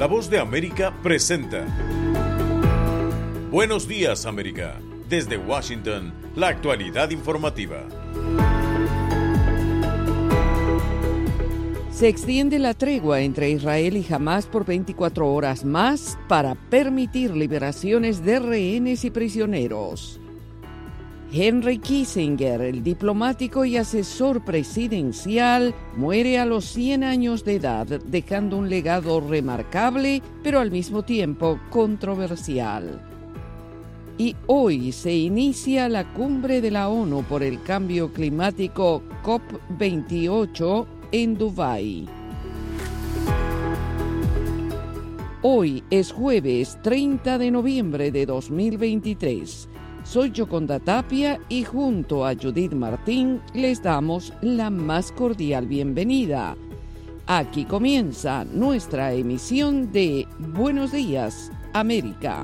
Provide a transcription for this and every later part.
La Voz de América presenta Buenos Días, América. Desde Washington, la actualidad informativa. Se extiende la tregua entre Israel y Hamás por 24 horas más para permitir liberaciones de rehenes y prisioneros. Henry Kissinger, el diplomático y asesor presidencial, muere a los 100 años de edad, dejando un legado remarcable, pero al mismo tiempo controversial. Y hoy se inicia la cumbre de la ONU por el cambio climático COP28 en Dubái. Hoy es jueves 30 de noviembre de 2023. Soy Yoconda Tapia y junto a Judith Martín les damos la más cordial bienvenida. Aquí comienza nuestra emisión de Buenos Días, América.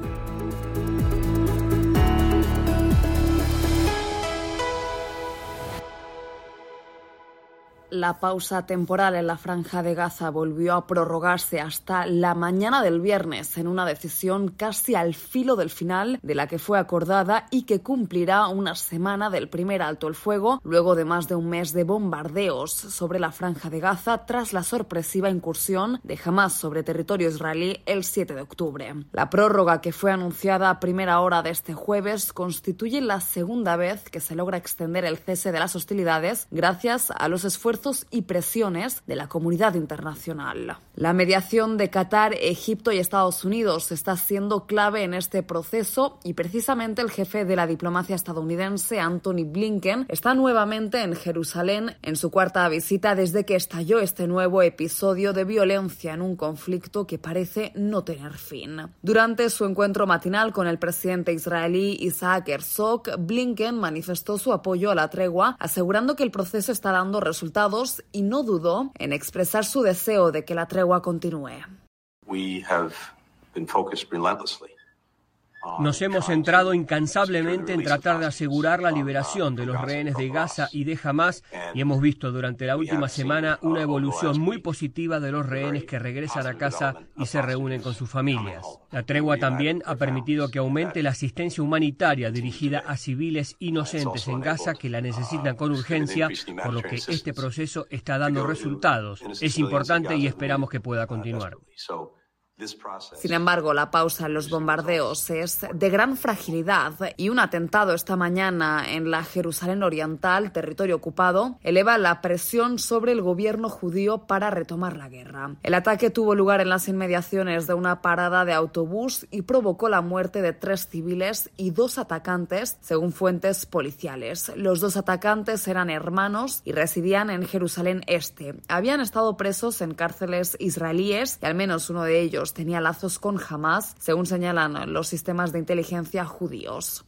La pausa temporal en la Franja de Gaza volvió a prorrogarse hasta la mañana del viernes en una decisión casi al filo del final de la que fue acordada y que cumplirá una semana del primer alto el fuego luego de más de un mes de bombardeos sobre la Franja de Gaza tras la sorpresiva incursión de Hamás sobre territorio israelí el 7 de octubre. La prórroga que fue anunciada a primera hora de este jueves constituye la segunda vez que se logra extender el cese de las hostilidades gracias a los esfuerzos y presiones de la comunidad internacional. La mediación de Qatar, Egipto y Estados Unidos está siendo clave en este proceso y precisamente el jefe de la diplomacia estadounidense, Antony Blinken, está nuevamente en Jerusalén en su cuarta visita desde que estalló este nuevo episodio de violencia en un conflicto que parece no tener fin. Durante su encuentro matinal con el presidente israelí Isaac Herzog, Blinken manifestó su apoyo a la tregua, asegurando que el proceso está dando resultados y no dudó en expresar su deseo de que la tregua continúe. Nos hemos centrado incansablemente en tratar de asegurar la liberación de los rehenes de Gaza y de Hamás y hemos visto durante la última semana una evolución muy positiva de los rehenes que regresan a casa y se reúnen con sus familias. La tregua también ha permitido que aumente la asistencia humanitaria dirigida a civiles inocentes en Gaza que la necesitan con urgencia, por lo que este proceso está dando resultados. Es importante y esperamos que pueda continuar. Sin embargo, la pausa en los bombardeos es de gran fragilidad y un atentado esta mañana en la Jerusalén Oriental, territorio ocupado, eleva la presión sobre el gobierno judío para retomar la guerra. El ataque tuvo lugar en las inmediaciones de una parada de autobús y provocó la muerte de 3 civiles y 2 atacantes, según fuentes policiales. Los 2 atacantes eran hermanos y residían en Jerusalén Este. Habían estado presos en cárceles israelíes y al menos uno de ellos tenía lazos con Hamás, según señalan los sistemas de inteligencia judíos.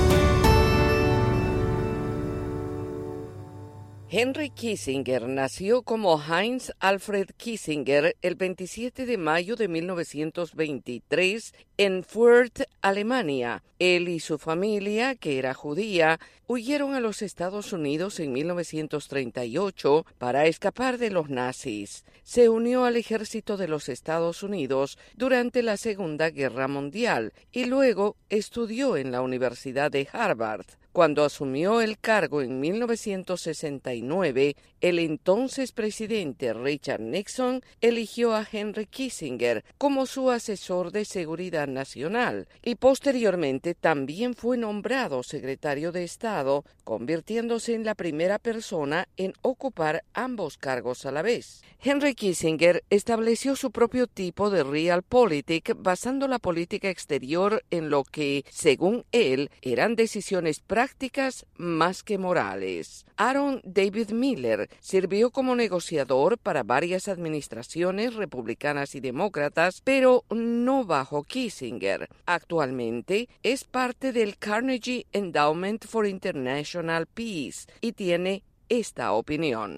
Henry Kissinger nació como Heinz Alfred Kissinger el 27 de mayo de 1923 en Fürth, Alemania. Él y su familia, que era judía, huyeron a los Estados Unidos en 1938 para escapar de los nazis. Se unió al ejército de los Estados Unidos durante la Segunda Guerra Mundial y luego estudió en la Universidad de Harvard. Cuando asumió el cargo en 1969, el entonces presidente Richard Nixon eligió a Henry Kissinger como su asesor de seguridad nacional y posteriormente también fue nombrado secretario de Estado, convirtiéndose en la primera persona en ocupar ambos cargos a la vez. Henry Kissinger estableció su propio tipo de realpolitik basando la política exterior en lo que, según él, eran decisiones prácticas más que morales. Aaron David Miller sirvió como negociador para varias administraciones republicanas y demócratas, pero no bajo Kissinger. Actualmente es parte del Carnegie Endowment for International Peace y tiene esta opinión.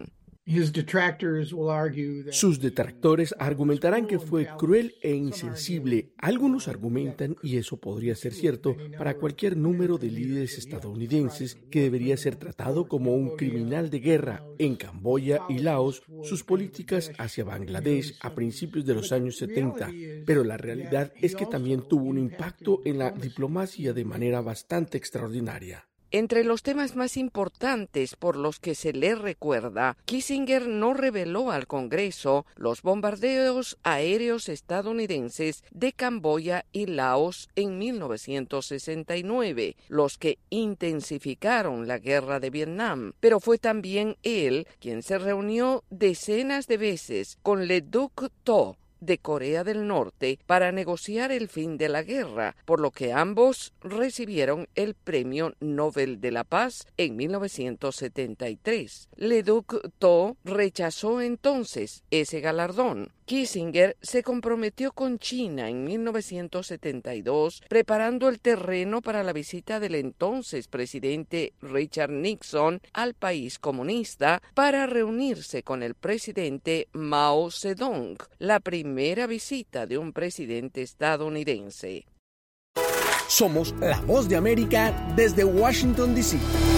Sus detractores argumentarán que fue cruel e insensible. Algunos argumentan, y eso podría ser cierto, para cualquier número de líderes estadounidenses, que debería ser tratado como un criminal de guerra. En Camboya y Laos, sus políticas hacia Bangladesh a principios de los años 70. Pero la realidad es que también tuvo un impacto en la diplomacia de manera bastante extraordinaria. Entre los temas más importantes por los que se le recuerda, Kissinger no reveló al Congreso los bombardeos aéreos estadounidenses de Camboya y Laos en 1969, los que intensificaron la guerra de Vietnam. Pero fue también él quien se reunió decenas de veces con Le Duc Tho de Corea del Norte para negociar el fin de la guerra, por lo que ambos recibieron el Premio Nobel de la Paz en 1973. Le Duc Tho rechazó entonces ese galardón. Kissinger se comprometió con China en 1972, preparando el terreno para la visita del entonces presidente Richard Nixon al país comunista para reunirse con el presidente Mao Zedong, la primera visita de un presidente estadounidense. Somos la voz de América desde Washington, D.C.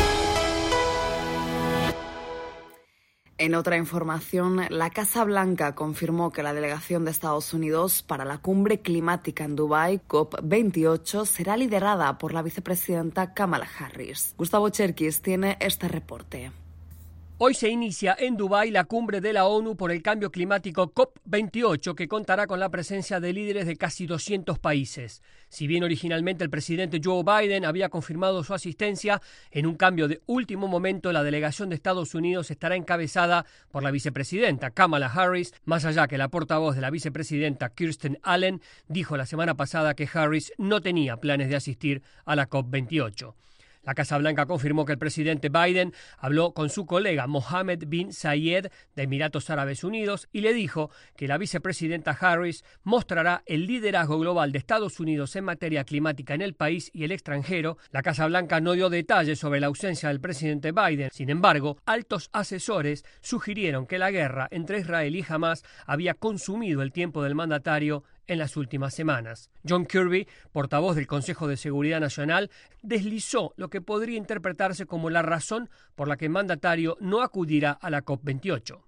En otra información, la Casa Blanca confirmó que la delegación de Estados Unidos para la cumbre climática en Dubái, COP28, será liderada por la vicepresidenta Kamala Harris. Gustavo Cherkis tiene este reporte. Hoy se inicia en Dubái la cumbre de la ONU por el cambio climático COP28, que contará con la presencia de líderes de casi 200 países. Si bien originalmente el presidente Joe Biden había confirmado su asistencia, en un cambio de último momento la delegación de Estados Unidos estará encabezada por la vicepresidenta Kamala Harris, más allá que la portavoz de la vicepresidenta Kirsten Allen dijo la semana pasada que Harris no tenía planes de asistir a la COP28. La Casa Blanca confirmó que el presidente Biden habló con su colega Mohammed bin Zayed de Emiratos Árabes Unidos y le dijo que la vicepresidenta Harris mostrará el liderazgo global de Estados Unidos en materia climática en el país y el extranjero. La Casa Blanca no dio detalles sobre la ausencia del presidente Biden. Sin embargo, altos asesores sugirieron que la guerra entre Israel y Hamás había consumido el tiempo del mandatario en las últimas semanas. John Kirby, portavoz del Consejo de Seguridad Nacional, deslizó lo que podría interpretarse como la razón por la que el mandatario no acudirá a la COP28.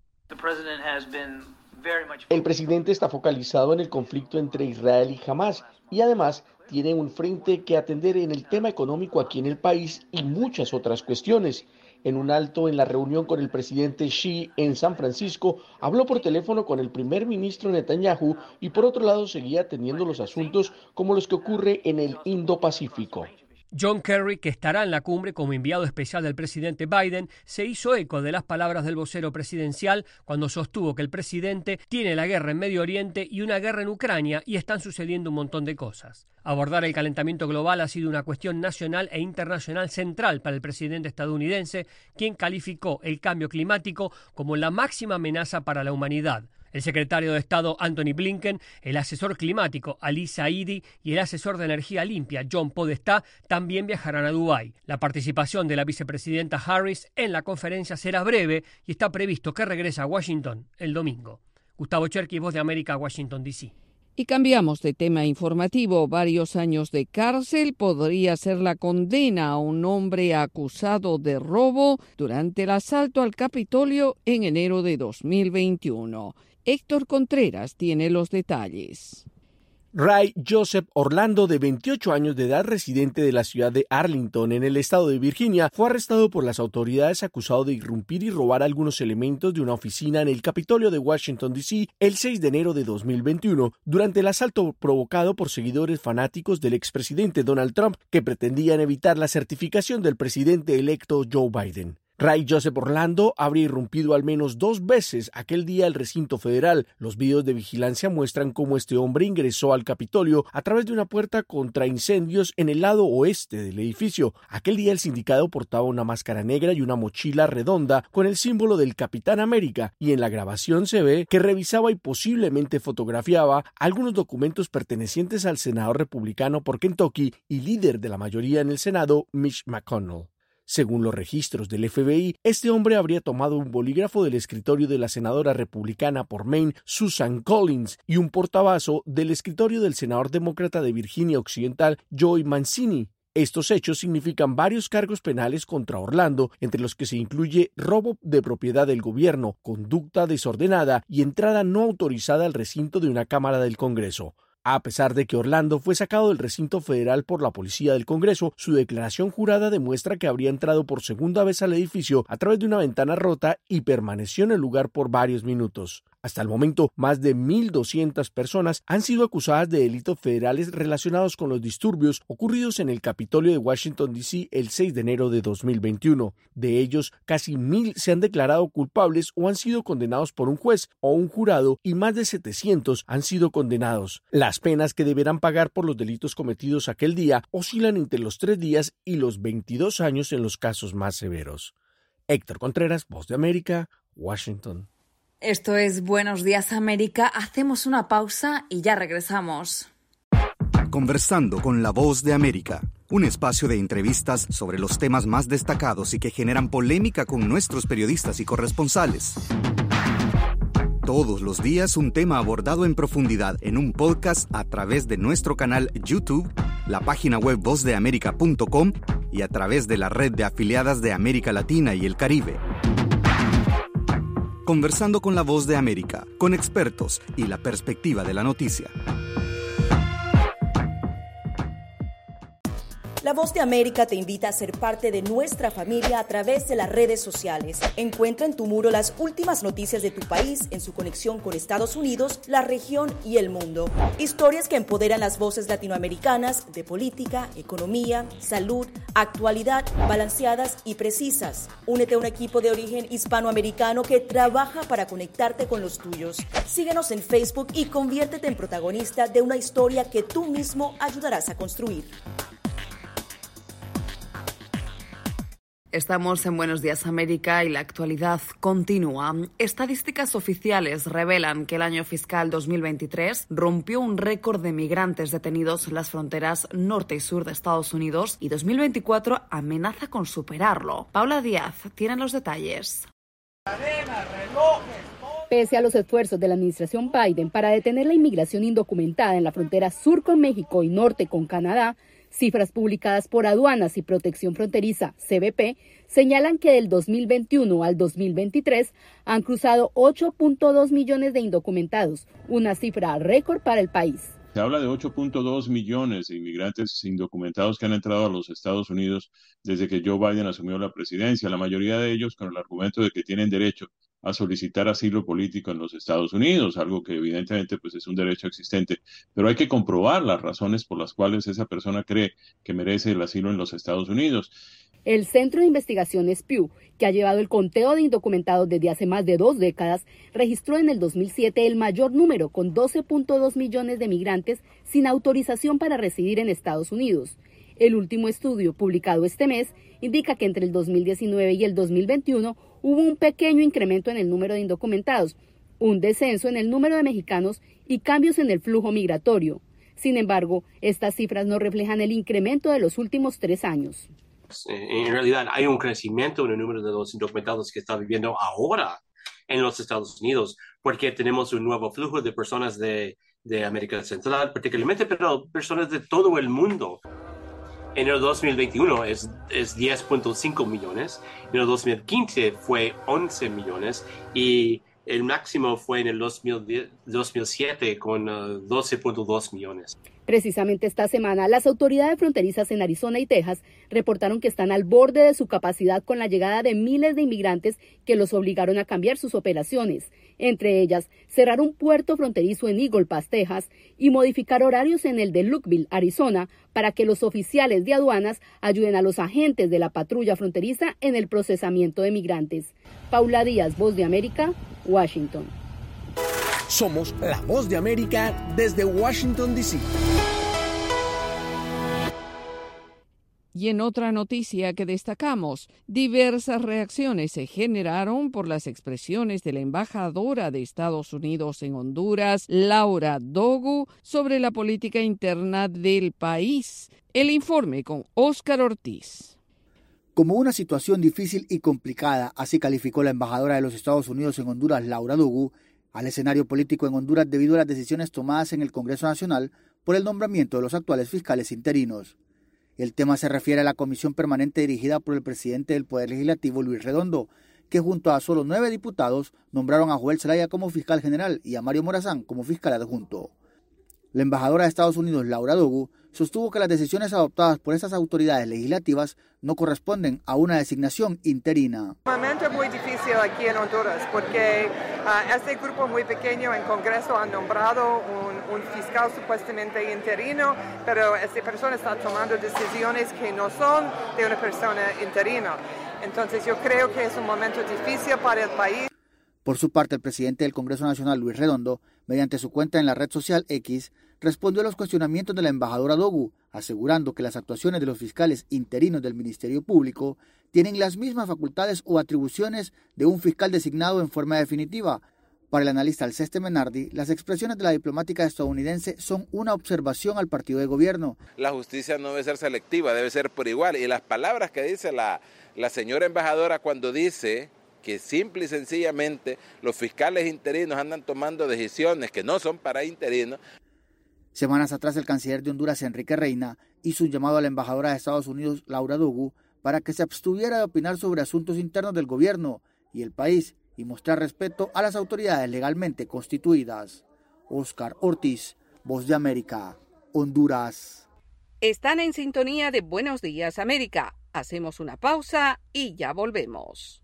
El presidente está focalizado en el conflicto entre Israel y Hamás y además tiene un frente que atender en el tema económico aquí en el país y muchas otras cuestiones. En un alto en la reunión con el presidente Xi en San Francisco, habló por teléfono con el primer ministro Netanyahu y por otro lado seguía atendiendo los asuntos como los que ocurre en el Indo-Pacífico. John Kerry, que estará en la cumbre como enviado especial del presidente Biden, se hizo eco de las palabras del vocero presidencial cuando sostuvo que el presidente tiene la guerra en Medio Oriente y una guerra en Ucrania y están sucediendo un montón de cosas. Abordar el calentamiento global ha sido una cuestión nacional e internacional central para el presidente estadounidense, quien calificó el cambio climático como la máxima amenaza para la humanidad. El secretario de Estado Antony Blinken, el asesor climático Ali Zaidi y el asesor de energía limpia John Podesta también viajarán a Dubái. La participación de la vicepresidenta Harris en la conferencia será breve y está previsto que regrese a Washington el domingo. Gustavo Cherkis, Voz de América, Washington, D.C. Y cambiamos de tema informativo. Varios años de cárcel podría ser la condena a un hombre acusado de robo durante el asalto al Capitolio en enero de 2021. Héctor Contreras tiene los detalles. Ray Joseph Orlando, de 28 años de edad, residente de la ciudad de Arlington, en el estado de Virginia, fue arrestado por las autoridades acusado de irrumpir y robar algunos elementos de una oficina en el Capitolio de Washington, D.C. el 6 de enero de 2021, durante el asalto provocado por seguidores fanáticos del expresidente Donald Trump, que pretendían evitar la certificación del presidente electo Joe Biden. Ray Joseph Orlando habría irrumpido al menos 2 veces aquel día al recinto federal. Los videos de vigilancia muestran cómo este hombre ingresó al Capitolio a través de una puerta contra incendios en el lado oeste del edificio. Aquel día el sindicado portaba una máscara negra y una mochila redonda con el símbolo del Capitán América, y en la grabación se ve que revisaba y posiblemente fotografiaba algunos documentos pertenecientes al senador republicano por Kentucky y líder de la mayoría en el Senado, Mitch McConnell. Según los registros del FBI, este hombre habría tomado un bolígrafo del escritorio de la senadora republicana por Maine, Susan Collins, y un portabazo del escritorio del senador demócrata de Virginia Occidental, Joe Mancini. Estos hechos significan varios cargos penales contra Orlando, entre los que se incluye robo de propiedad del gobierno, conducta desordenada y entrada no autorizada al recinto de una Cámara del Congreso. A pesar de que Orlando fue sacado del recinto federal por la policía del Congreso, su declaración jurada demuestra que habría entrado por segunda vez al edificio a través de una ventana rota y permaneció en el lugar por varios minutos. Hasta el momento, más de 1.200 personas han sido acusadas de delitos federales relacionados con los disturbios ocurridos en el Capitolio de Washington, D.C. el 6 de enero de 2021. De ellos, casi 1.000 se han declarado culpables o han sido condenados por un juez o un jurado y más de 700 han sido condenados. Las penas que deberán pagar por los delitos cometidos aquel día oscilan entre los 3 días y los 22 años en los casos más severos. Héctor Contreras, Voz de América, Washington. Esto es Buenos Días América. Hacemos una pausa y ya regresamos. Conversando con la Voz de América, un espacio de entrevistas sobre los temas más destacados y que generan polémica con nuestros periodistas y corresponsales. Todos los días un tema abordado en profundidad en un podcast a través de nuestro canal YouTube, la página web vozdeamerica.com y a través de la red de afiliadas de América Latina y el Caribe. Conversando con la Voz de América, con expertos y la perspectiva de la noticia. La Voz de América te invita a ser parte de nuestra familia a través de las redes sociales. Encuentra en tu muro las últimas noticias de tu país en su conexión con Estados Unidos, la región y el mundo. Historias que empoderan las voces latinoamericanas de política, economía, salud, actualidad, balanceadas y precisas. Únete a un equipo de origen hispanoamericano que trabaja para conectarte con los tuyos. Síguenos en Facebook y conviértete en protagonista de una historia que tú mismo ayudarás a construir. Estamos en Buenos Días América y la actualidad continúa. Estadísticas oficiales revelan que el año fiscal 2023 rompió un récord de migrantes detenidos en las fronteras norte y sur de Estados Unidos y 2024 amenaza con superarlo. Paula Díaz tiene los detalles. Pese a los esfuerzos de la administración Biden para detener la inmigración indocumentada en la frontera sur con México y norte con Canadá, cifras publicadas por Aduanas y Protección Fronteriza, CBP, señalan que del 2021 al 2023 han cruzado 8.2 millones de indocumentados, una cifra récord para el país. Se habla de 8.2 millones de inmigrantes indocumentados que han entrado a los Estados Unidos desde que Joe Biden asumió la presidencia, la mayoría de ellos con el argumento de que tienen derecho a solicitar asilo político en los Estados Unidos, algo que evidentemente pues, es un derecho existente, pero hay que comprobar las razones por las cuales esa persona cree que merece el asilo en los Estados Unidos. El Centro de Investigaciones Pew, que ha llevado el conteo de indocumentados desde hace más de 2 décadas, registró en el 2007 el mayor número, con 12.2 millones de migrantes sin autorización para residir en Estados Unidos. El último estudio, publicado este mes, indica que entre el 2019 y el 2021 hubo un pequeño incremento en el número de indocumentados, un descenso en el número de mexicanos y cambios en el flujo migratorio. Sin embargo, estas cifras no reflejan el incremento de los últimos 3 años. En realidad hay un crecimiento en el número de los indocumentados que está viviendo ahora en los Estados Unidos, porque tenemos un nuevo flujo de personas de América Central, particularmente, pero personas de todo el mundo. En el 2021 es 10.5 millones, en el 2015 fue 11 millones y el máximo fue en el 2007 con 12.2 millones. Precisamente esta semana, las autoridades fronterizas en Arizona y Texas reportaron que están al borde de su capacidad con la llegada de miles de inmigrantes que los obligaron a cambiar sus operaciones. Entre ellas, cerrar un puerto fronterizo en Eagle Pass, Texas, y modificar horarios en el de Lukeville, Arizona, para que los oficiales de aduanas ayuden a los agentes de la patrulla fronteriza en el procesamiento de migrantes. Paula Díaz, Voz de América, Washington. Somos la Voz de América desde Washington, D.C. Y en otra noticia que destacamos, diversas reacciones se generaron por las expresiones de la embajadora de Estados Unidos en Honduras, Laura Dogu, sobre la política interna del país. El informe con Óscar Ortiz. como una situación difícil y complicada, así calificó la embajadora de los Estados Unidos en Honduras, Laura Dogu, al escenario político en Honduras debido a las decisiones tomadas en el Congreso Nacional por el nombramiento de los actuales fiscales interinos. El tema se refiere a la comisión permanente dirigida por el presidente del Poder Legislativo, Luis Redondo, que junto a solo 9 diputados nombraron a Joel Zelaya como fiscal general y a Mario Morazán como fiscal adjunto. La embajadora de Estados Unidos, Laura Dogu, sostuvo que las decisiones adoptadas por estas autoridades legislativas no corresponden a una designación interina. Un momento muy difícil aquí en Honduras porque este grupo muy pequeño en Congreso ha nombrado un fiscal supuestamente interino, pero esta persona está tomando decisiones que no son de una persona interina. Entonces yo creo que es un momento difícil para el país. Por su parte, el presidente del Congreso Nacional, Luis Redondo, mediante su cuenta en la red social X, respondió a los cuestionamientos de la embajadora Dogu, asegurando que las actuaciones de los fiscales interinos del Ministerio Público tienen las mismas facultades o atribuciones de un fiscal designado en forma definitiva. Para el analista Alceste Menardi, las expresiones de la diplomática estadounidense son una observación al partido de gobierno. La justicia no debe ser selectiva, debe ser por igual. Y las palabras que dice la señora embajadora cuando dice que simple y sencillamente los fiscales interinos andan tomando decisiones que no son para interinos. Semanas atrás, el canciller de Honduras, Enrique Reina, hizo un llamado a la embajadora de Estados Unidos, Laura Dogu, para que se abstuviera de opinar sobre asuntos internos del gobierno y el país y mostrar respeto a las autoridades legalmente constituidas. Oscar Ortiz, Voz de América, Honduras. Están en sintonía de Buenos Días, América. Hacemos una pausa y ya volvemos.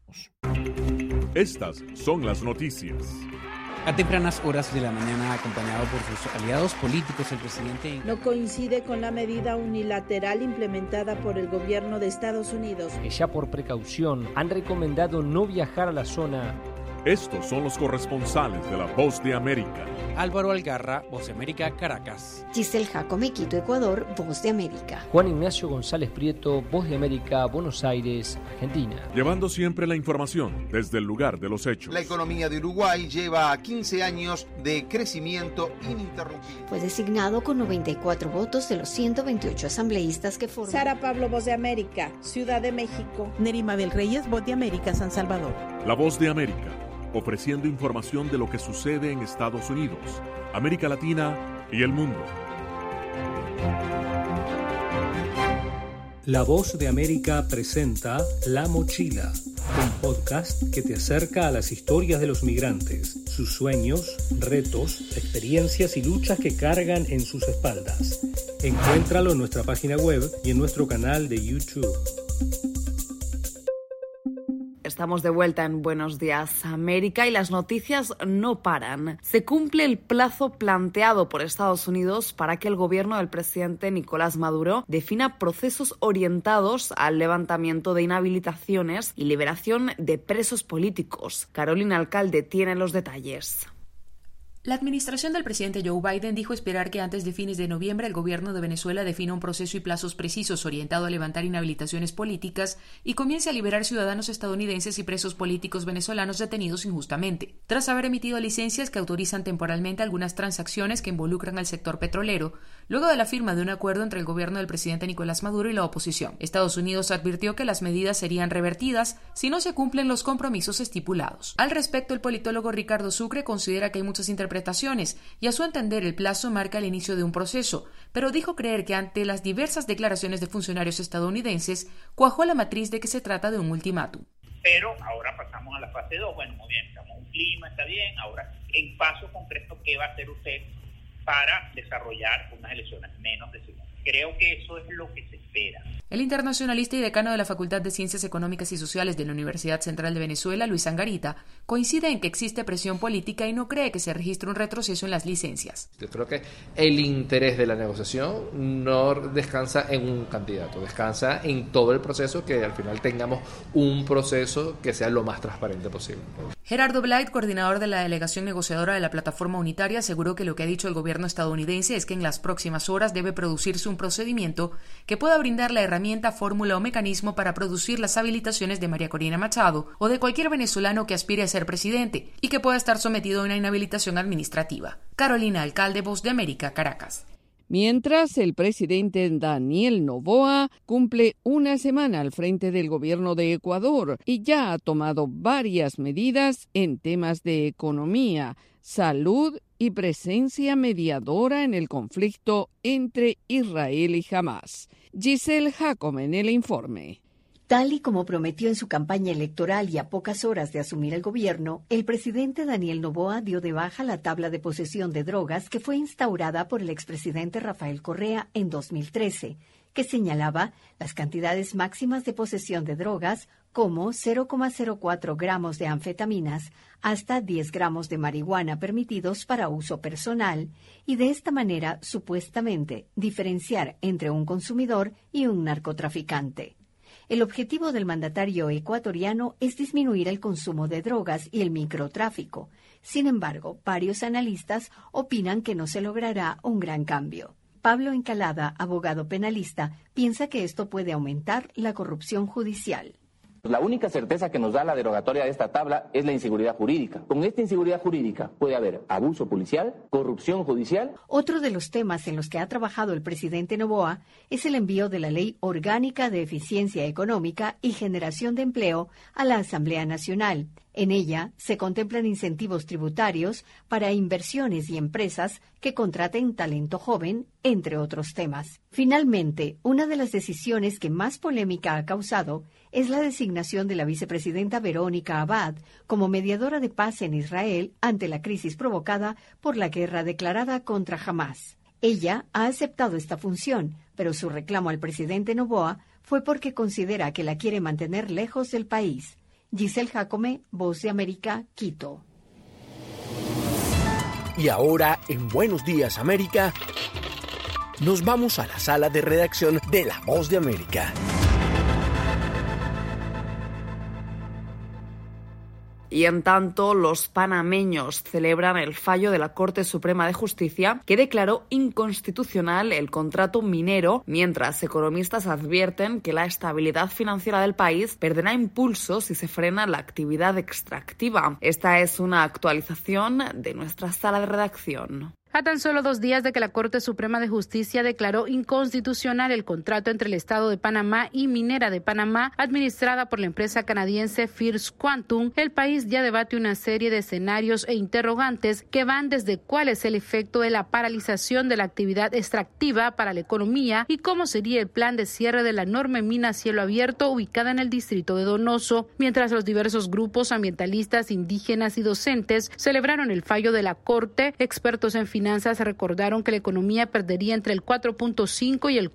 Estas son las noticias. A tempranas horas de la mañana, acompañado por sus aliados políticos, el presidente no coincide con la medida unilateral implementada por el gobierno de Estados Unidos, que ya por precaución han recomendado no viajar a la zona. Estos son los corresponsales de La Voz de América. Álvaro Algarra, Voz de América, Caracas. Giselle Jacome, Quito, Ecuador, Voz de América. Juan Ignacio González Prieto, Voz de América, Buenos Aires, Argentina. Llevando siempre la información desde el lugar de los hechos. La economía de Uruguay lleva 15 años de crecimiento ininterrumpido. Fue designado con 94 votos de los 128 asambleístas que forman. Sara Pablo, Voz de América, Ciudad de México. Nerima Bel Reyes, Voz de América, San Salvador. La Voz de América, ofreciendo información de lo que sucede en Estados Unidos, América Latina y el mundo. La Voz de América presenta La Mochila, un podcast que te acerca a las historias de los migrantes, sus sueños, retos, experiencias y luchas que cargan en sus espaldas. Encuéntralo en nuestra página web y en nuestro canal de YouTube. Estamos de vuelta en Buenos Días, América, y las noticias no paran. Se cumple el plazo planteado por Estados Unidos para que el gobierno del presidente Nicolás Maduro defina procesos orientados al levantamiento de inhabilitaciones y liberación de presos políticos. Carolina Alcalde tiene los detalles. La administración del presidente Joe Biden dijo esperar que antes de fines de noviembre el gobierno de Venezuela defina un proceso y plazos precisos orientado a levantar inhabilitaciones políticas y comience a liberar ciudadanos estadounidenses y presos políticos venezolanos detenidos injustamente, tras haber emitido licencias que autorizan temporalmente algunas transacciones que involucran al sector petrolero, luego de la firma de un acuerdo entre el gobierno del presidente Nicolás Maduro y la oposición. Estados Unidos advirtió que las medidas serían revertidas si no se cumplen los compromisos estipulados. Al respecto, el politólogo Ricardo Sucre considera que hay muchas interpretaciones y a su entender el plazo marca el inicio de un proceso, pero dijo creer que ante las diversas declaraciones de funcionarios estadounidenses cuajó la matriz de que se trata de un ultimátum. Pero ahora pasamos a la fase 2, bueno, muy bien, estamos en un clima, está bien, ahora en paso concreto, ¿qué va a hacer usted para desarrollar unas elecciones menos decisivas? Creo que eso es lo que se espera. El internacionalista y decano de la Facultad de Ciencias Económicas y Sociales de la Universidad Central de Venezuela, Luis Angarita, coincide en que existe presión política y no cree que se registre un retroceso en las licencias. Yo creo que el interés de la negociación no descansa en un candidato, descansa en todo el proceso, que al final tengamos un proceso que sea lo más transparente posible. Gerardo Blight, coordinador de la delegación negociadora de la Plataforma Unitaria, aseguró que lo que ha dicho el gobierno estadounidense es que en las próximas horas debe producirse un procedimiento que pueda brindar la herramienta, fórmula o mecanismo para producir las habilitaciones de María Corina Machado o de cualquier venezolano que aspire a ser presidente y que pueda estar sometido a una inhabilitación administrativa. Carolina Alcalde, Voz de América, Caracas. Mientras, el presidente Daniel Noboa cumple una semana al frente del gobierno de Ecuador y ya ha tomado varias medidas en temas de economía, salud y presencia mediadora en el conflicto entre Israel y Hamás. Giselle Jacome en el informe. Tal y como prometió en su campaña electoral y a pocas horas de asumir el gobierno, el presidente Daniel Noboa dio de baja la tabla de posesión de drogas que fue instaurada por el expresidente Rafael Correa en 2013, que señalaba las cantidades máximas de posesión de drogas como 0,04 gramos de anfetaminas hasta 10 gramos de marihuana permitidos para uso personal y de esta manera supuestamente diferenciar entre un consumidor y un narcotraficante. El objetivo del mandatario ecuatoriano es disminuir el consumo de drogas y el microtráfico. Sin embargo, varios analistas opinan que no se logrará un gran cambio. Pablo Encalada, abogado penalista, piensa que esto puede aumentar la corrupción judicial. La única certeza que nos da la derogatoria de esta tabla es la inseguridad jurídica. Con esta inseguridad jurídica puede haber abuso policial, corrupción judicial. Otro de los temas en los que ha trabajado el presidente Noboa es el envío de la Ley Orgánica de Eficiencia Económica y Generación de Empleo a la Asamblea Nacional. En ella se contemplan incentivos tributarios para inversiones y empresas que contraten talento joven, entre otros temas. Finalmente, una de las decisiones que más polémica ha causado es la designación de la vicepresidenta Verónica Abad como mediadora de paz en Israel ante la crisis provocada por la guerra declarada contra Hamás. Ella ha aceptado esta función, pero su reclamo al presidente Noboa fue porque considera que la quiere mantener lejos del país. Giselle Jacome, Voz de América, Quito. Y ahora, en Buenos Días América, nos vamos a la sala de redacción de La Voz de América. Y en tanto, los panameños celebran el fallo de la Corte Suprema de Justicia que declaró inconstitucional el contrato minero, mientras economistas advierten que la estabilidad financiera del país perderá impulso si se frena la actividad extractiva. Esta es una actualización de nuestra sala de redacción. A tan solo 2 días de que la Corte Suprema de Justicia declaró inconstitucional el contrato entre el Estado de Panamá y Minera de Panamá, administrada por la empresa canadiense First Quantum, el país ya debate una serie de escenarios e interrogantes que van desde cuál es el efecto de la paralización de la actividad extractiva para la economía y cómo sería el plan de cierre de la enorme mina a cielo abierto ubicada en el distrito de Donoso, mientras los diversos grupos ambientalistas, indígenas y docentes celebraron el fallo de la Corte. Expertos en finanzas recordaron que la economía perdería entre el 4.5 y el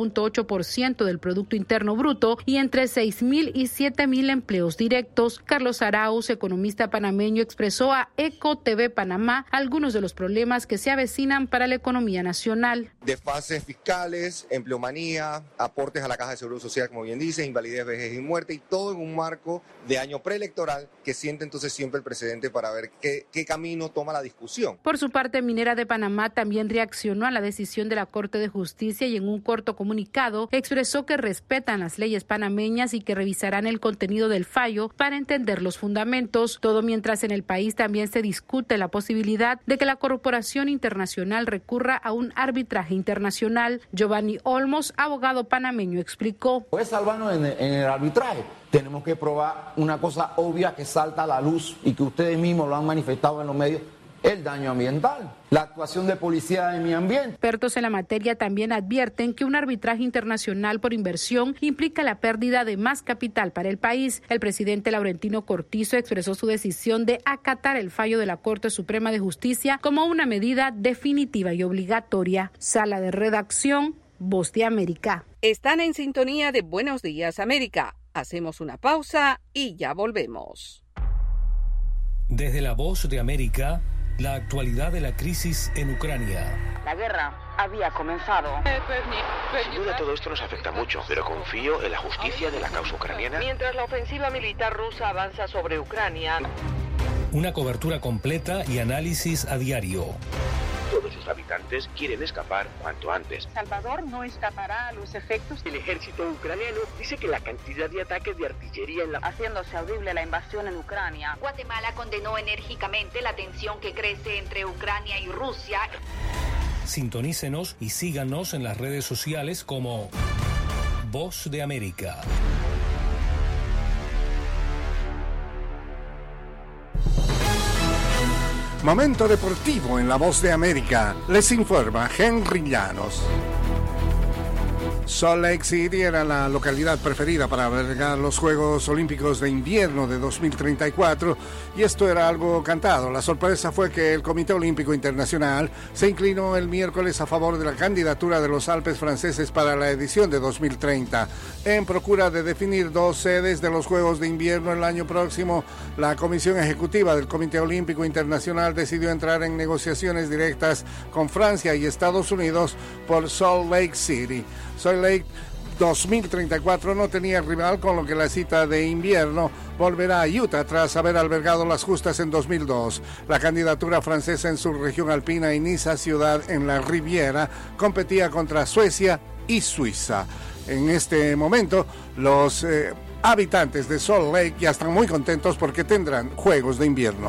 4.8% del Producto Interno Bruto y entre 6.000 y 7.000 empleos directos. Carlos Arauz, economista panameño, expresó a Eco TV Panamá algunos de los problemas que se avecinan para la economía nacional. Desfases fiscales, empleomanía, aportes a la Caja de Seguro Social, como bien dice, invalidez, vejez y muerte, y todo en un marco de año preelectoral que siente entonces siempre el presidente para ver qué camino toma la discusión. Por su parte, Minera de Panamá también reaccionó a la decisión de la Corte de Justicia y en un corto comunicado expresó que respetan las leyes panameñas y que revisarán el contenido del fallo para entender los fundamentos. Todo mientras en el país también se discute la posibilidad de que la Corporación Internacional recurra a un arbitraje internacional. Giovanni Olmos, abogado panameño, explicó. Pues salvarnos en el arbitraje. Tenemos que probar una cosa obvia que salta a la luz y que ustedes mismos lo han manifestado en los medios: el daño ambiental, la actuación de policía de medio ambiente. Expertos en la materia también advierten que un arbitraje internacional por inversión implica la pérdida de más capital para el país. El presidente Laurentino Cortizo expresó su decisión de acatar el fallo de la Corte Suprema de Justicia como una medida definitiva y obligatoria. Sala de redacción, Voz de América. Están en sintonía de Buenos Días América. Hacemos una pausa y ya volvemos. Desde La Voz de América, la actualidad de la crisis en Ucrania. La guerra había comenzado. Sin duda todo esto nos afecta mucho, pero confío en la justicia de la causa ucraniana. Mientras la ofensiva militar rusa avanza sobre Ucrania. Una cobertura completa y análisis a diario. Todos sus habitantes quieren escapar cuanto antes. Salvador no escapará a los efectos. El ejército ucraniano dice que la cantidad de ataques de artillería haciéndose audible la invasión en Ucrania. Guatemala condenó enérgicamente la tensión que crece entre Ucrania y Rusia. Sintonícenos y síganos en las redes sociales como Voz de América. Momento deportivo en La Voz de América. Les informa Henry Llanos. Salt Lake City era la localidad preferida para albergar los Juegos Olímpicos de Invierno de 2034 y esto era algo cantado. La sorpresa fue que el Comité Olímpico Internacional se inclinó el miércoles a favor de la candidatura de los Alpes franceses para la edición de 2030. En procura de definir 2 sedes de los Juegos de Invierno el año próximo, la Comisión Ejecutiva del Comité Olímpico Internacional decidió entrar en negociaciones directas con Francia y Estados Unidos por Salt Lake City. Salt Lake 2034 no tenía rival, con lo que la cita de invierno volverá a Utah tras haber albergado las justas en 2002. La candidatura francesa en su región alpina y Niza, ciudad en la Riviera, competía contra Suecia y Suiza. En este momento, los habitantes de Salt Lake ya están muy contentos porque tendrán Juegos de Invierno.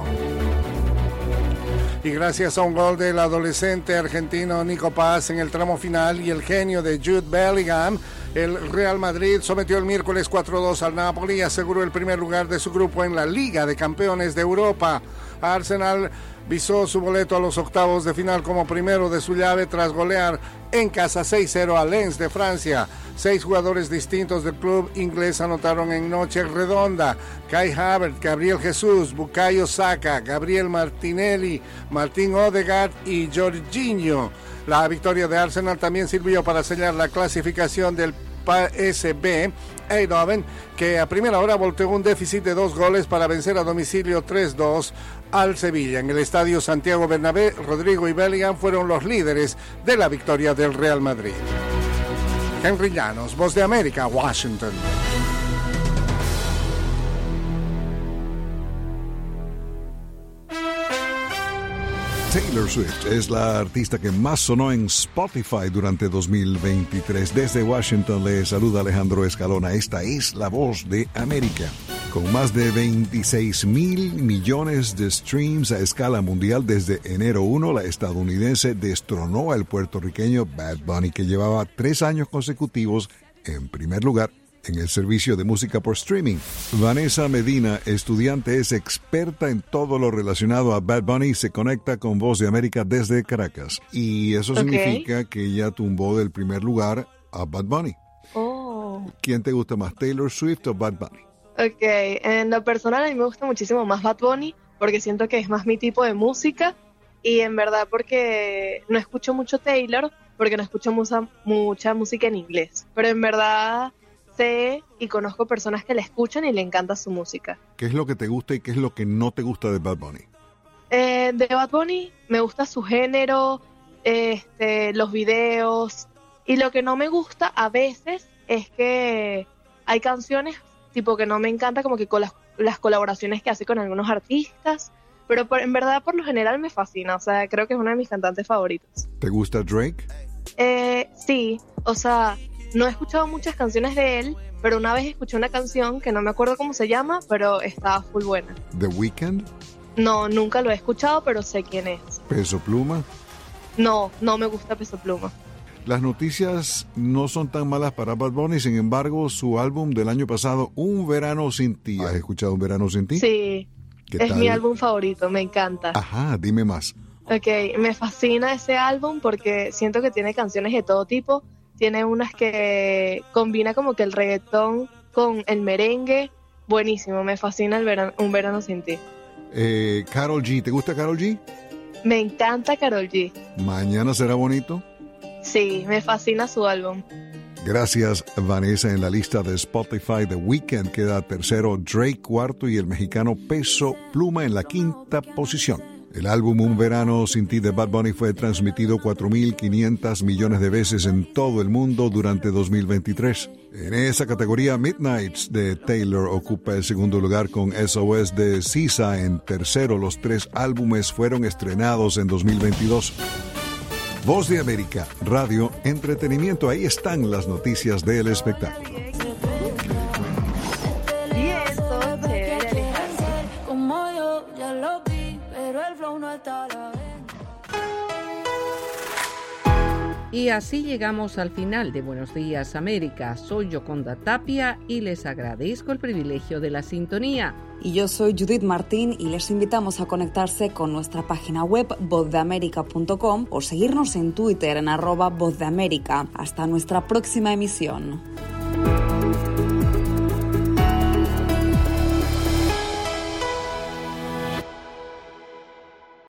Y gracias a un gol del adolescente argentino Nico Paz en el tramo final y el genio de Jude Bellingham, el Real Madrid sometió el miércoles 4-2 al Napoli y aseguró el primer lugar de su grupo en la Liga de Campeones de Europa. Arsenal visó su boleto a los octavos de final como primero de su llave tras golear en casa 6-0 a Lens de Francia. 6 jugadores distintos del club inglés anotaron en noche redonda: Kai Havertz, Gabriel Jesús, Bukayo Saka, Gabriel Martinelli, Martín Odegaard y Jorginho. La victoria de Arsenal también sirvió para sellar la clasificación del PSV Eindhoven, que a primera hora volteó un déficit de 2 goles para vencer a domicilio 3-2 al Sevilla. En el estadio Santiago Bernabéu, Rodrigo y Bellingham fueron los líderes de la victoria del Real Madrid. Henry Llanos, Voz de América, Washington. Taylor Swift es la artista que más sonó en Spotify durante 2023. Desde Washington le saluda Alejandro Escalona. Esta es La Voz de América. Con más de 26,000 millones de streams a escala mundial desde enero 1, la estadounidense destronó al puertorriqueño Bad Bunny, que llevaba 3 años consecutivos en primer lugar en el servicio de música por streaming. Vanessa Medina, estudiante, es experta en todo lo relacionado a Bad Bunny y se conecta con Voz de América desde Caracas. Y eso significa que ella tumbó del primer lugar a Bad Bunny. Oh. ¿Quién te gusta más, Taylor Swift o Bad Bunny? Ok, en lo personal a mí me gusta muchísimo más Bad Bunny porque siento que es más mi tipo de música y en verdad porque no escucho mucho Taylor porque no escucho mucha música en inglés, pero en verdad sé y conozco personas que le escuchan y le encanta su música. ¿Qué es lo que te gusta y qué es lo que no te gusta de Bad Bunny? De Bad Bunny me gusta su género, los videos, y lo que no me gusta a veces es que hay canciones tipo que no me encanta, como que con las colaboraciones que hace con algunos artistas, pero en verdad por lo general me fascina, o sea, creo que es uno de mis cantantes favoritos. ¿Te gusta Drake? Sí, o sea, no he escuchado muchas canciones de él, pero una vez escuché una canción que no me acuerdo cómo se llama, pero estaba full buena. ¿The Weeknd? No, nunca lo he escuchado, pero sé quién es. ¿Peso Pluma? No me gusta Peso Pluma. Las noticias no son tan malas para Bad Bunny, sin embargo, su álbum del año pasado, Un Verano Sin Ti. ¿Has escuchado Un Verano Sin Ti? Sí, es mi álbum favorito, me encanta. Ajá, dime más. Ok, me fascina ese álbum porque siento que tiene canciones de todo tipo. Tiene unas que combina como que el reggaetón con el merengue. Buenísimo, me fascina Un Verano Sin Ti. Karol G, ¿te gusta Karol G? Me encanta Karol G. ¿Mañana será bonito? Sí, me fascina su álbum. Gracias, Vanessa. En la lista de Spotify, The Weeknd queda tercero, Drake cuarto y el mexicano Peso Pluma en la quinta posición. El álbum Un Verano Sin Ti de Bad Bunny fue transmitido 4.500 millones de veces en todo el mundo durante 2023. En esa categoría, Midnights de Taylor ocupa el segundo lugar con SOS de SZA en tercero. Los 3 álbumes fueron estrenados en 2022. Voz de América, radio, entretenimiento. Ahí están las noticias del espectáculo. Y así llegamos al final de Buenos Días América. Soy Yoconda Tapia y les agradezco el privilegio de la sintonía. Y yo soy Judith Martín y les invitamos a conectarse con nuestra página web vozdeamerica.com o seguirnos en Twitter en @vozdeamerica. Hasta nuestra próxima emisión.